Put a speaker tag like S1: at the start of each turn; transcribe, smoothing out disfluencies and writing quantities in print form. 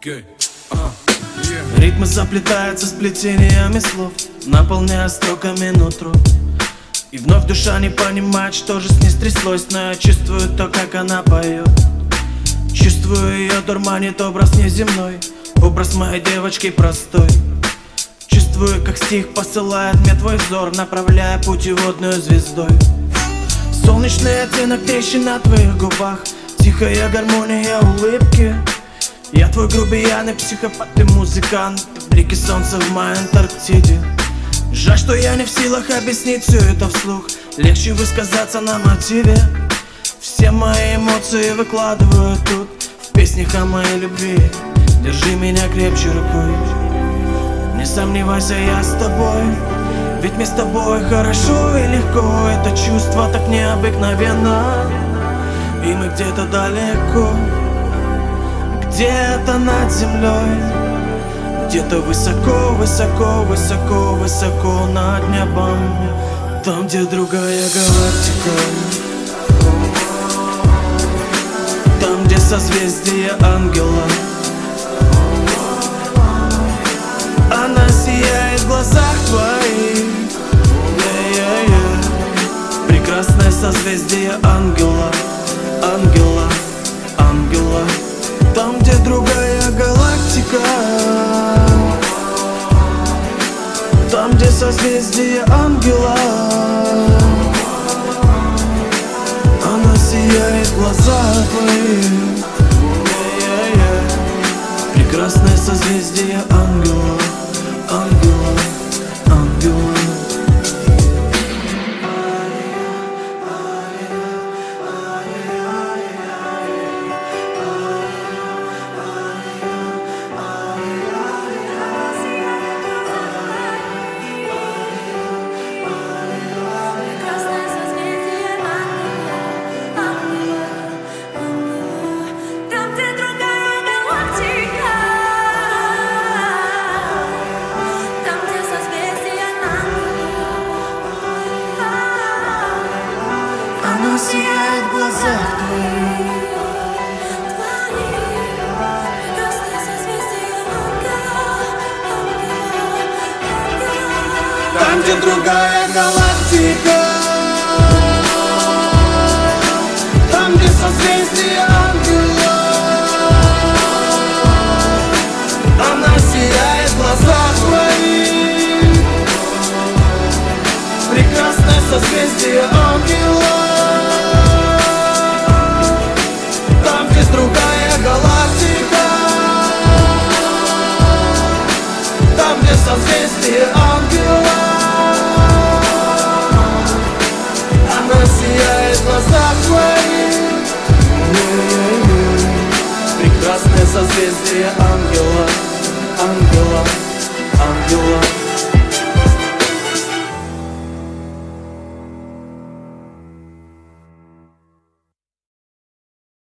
S1: Ритмы заплетаются сплетениями слов, наполняя строками нутро. И вновь душа не понимает, что же с ней стряслось, но я чувствую то, как она поет. Чувствую ее дурманит образ неземной, образ моей девочки простой. Чувствую, как стих посылает мне твой взор, направляя путеводную звездой. Солнечный оттенок трещин на твоих губах, тихая гармония улыбки. Я твой грубиян и психопат, ты музыкант, ты в блике солнца в моей Антарктиде. Жаль, что я не в силах объяснить все это вслух, легче высказаться на мотиве. Все мои эмоции выкладываю тут, в песнях о моей любви. Держи меня крепче рукой, не сомневайся, я с тобой. Ведь мне с тобой хорошо и легко, это чувство так необыкновенно. И мы где-то далеко, где-то над землей, где-то высоко, высоко, высоко, высоко над небом, там, где другая галактика, там, где созвездие ангела. Она сияет в глазах твоих, прекрасное созвездие ангела, ангела, ангела. Там, где другая галактика, там, где созвездие ангела. Она сияет в глазах твоих, прекрасное созвездие ангела, ангела, ангела. Она сияет в глазах твоих, там, где другая галактика, там, где созвездие ангела. Она сияет в глазах твоих, прекрасное созвездие ангела. Другая галактика, там, где созвездие ангела. Она сияет в глазах твоих, прекрасное созвездие ангела, ангела, ангела.